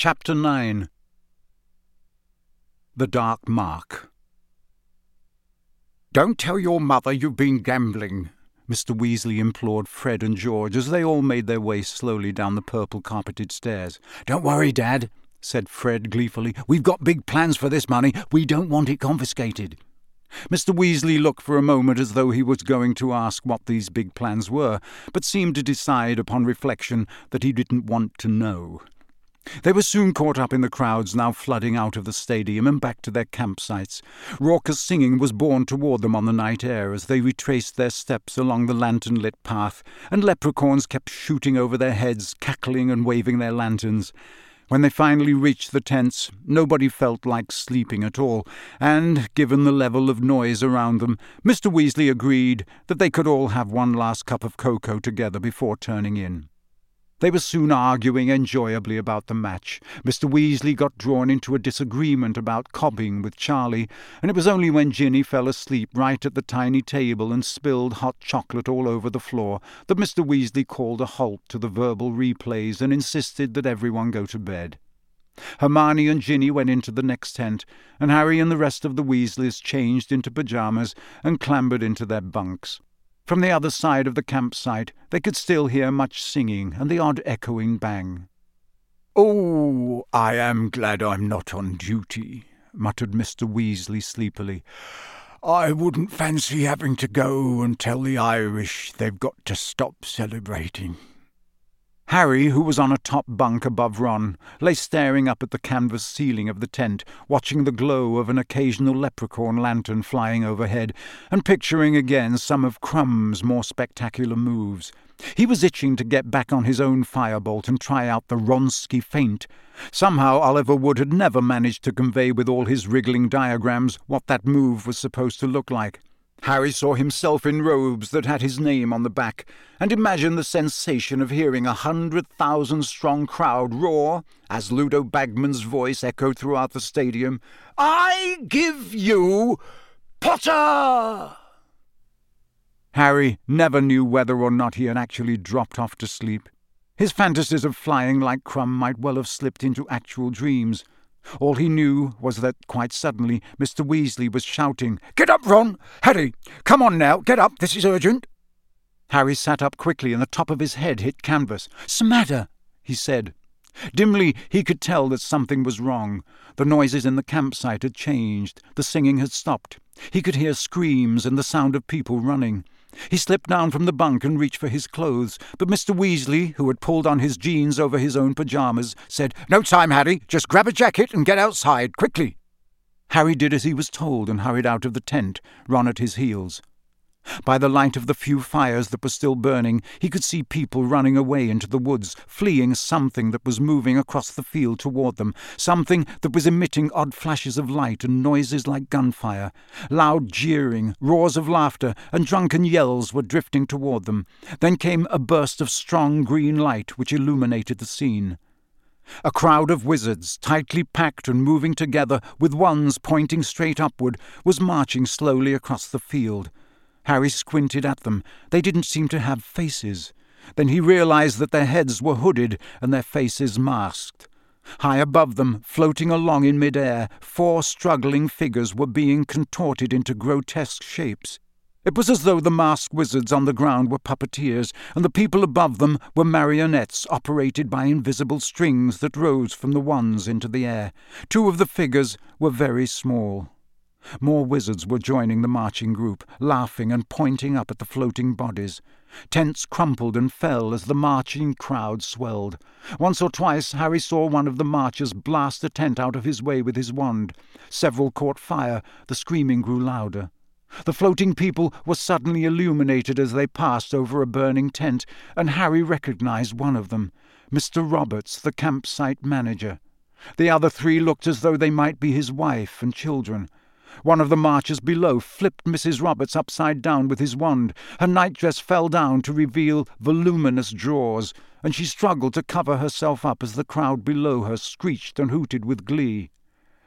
Chapter 9. The Dark Mark. "Don't tell your mother you've been gambling," Mr. Weasley implored Fred and George as they all made their way slowly down the purple-carpeted stairs. "Don't worry, Dad," said Fred gleefully. "We've got big plans for this money. We don't want it confiscated." Mr. Weasley looked for a moment as though he was going to ask what these big plans were, but seemed to decide upon reflection that he didn't want to know. They were soon caught up in the crowds now flooding out of the stadium and back to their campsites. Raucous singing was borne toward them on the night air as they retraced their steps along the lantern-lit path, and leprechauns kept shooting over their heads, cackling and waving their lanterns. When they finally reached the tents, nobody felt like sleeping at all, and, given the level of noise around them, Mr. Weasley agreed that they could all have one last cup of cocoa together before turning in. They were soon arguing enjoyably about the match. Mr. Weasley got drawn into a disagreement about cobbing with Charlie, and it was only when Ginny fell asleep right at the tiny table and spilled hot chocolate all over the floor that Mr. Weasley called a halt to the verbal replays and insisted that everyone go to bed. Hermione and Ginny went into the next tent, and Harry and the rest of the Weasleys changed into pyjamas and clambered into their bunks. From the other side of the campsite they could still hear much singing and the odd echoing bang. "Oh, I am glad I'm not on duty," muttered Mr. Weasley sleepily. "I wouldn't fancy having to go and tell the Irish they've got to stop celebrating." Harry, who was on a top bunk above Ron, lay staring up at the canvas ceiling of the tent, watching the glow of an occasional leprechaun lantern flying overhead, and picturing again some of Crumb's more spectacular moves. He was itching to get back on his own firebolt and try out the Wronski feint. Somehow Oliver Wood had never managed to convey with all his wriggling diagrams what that move was supposed to look like. Harry saw himself in robes that had his name on the back, and imagined the sensation of hearing 100,000-strong crowd roar, as Ludo Bagman's voice echoed throughout the stadium, "I give you Potter!" Harry never knew whether or not he had actually dropped off to sleep. His fantasies of flying like Crumb might well have slipped into actual dreams. All he knew was that, quite suddenly, Mr. Weasley was shouting, "Get up, Ron! Harry! Come on now, get up, this is urgent!" Harry sat up quickly and the top of his head hit canvas. "'Smatter!" he said. Dimly he could tell that something was wrong. The noises in the campsite had changed. The singing had stopped. He could hear screams and the sound of people running. He slipped down from the bunk and reached for his clothes, but Mr. Weasley, who had pulled on his jeans over his own pyjamas, said, "No time, Harry. Just grab a jacket and get outside, quickly." Harry did as he was told and hurried out of the tent, Ron at his heels. By the light of the few fires that were still burning, he could see people running away into the woods, fleeing something that was moving across the field toward them, something that was emitting odd flashes of light and noises like gunfire. Loud jeering, roars of laughter, and drunken yells were drifting toward them. Then came a burst of strong green light which illuminated the scene. A crowd of wizards, tightly packed and moving together, with wands pointing straight upward, was marching slowly across the field. Harry squinted at them. They didn't seem to have faces. Then he realized that their heads were hooded and their faces masked. High above them, floating along in mid-air, 4 struggling figures were being contorted into grotesque shapes. It was as though the masked wizards on the ground were puppeteers, and the people above them were marionettes operated by invisible strings that rose from the wands into the air. 2 of the figures were very small. More wizards were joining the marching group, laughing and pointing up at the floating bodies. Tents crumpled and fell as the marching crowd swelled. Once or twice Harry saw one of the marchers blast a tent out of his way with his wand. Several caught fire. The screaming grew louder. The floating people were suddenly illuminated as they passed over a burning tent, and Harry recognized one of them, Mr. Roberts, the campsite manager. The other 3 looked as though they might be his wife and children. One of the marchers below flipped Mrs. Roberts upside down with his wand. Her nightdress fell down to reveal voluminous drawers, and she struggled to cover herself up as the crowd below her screeched and hooted with glee.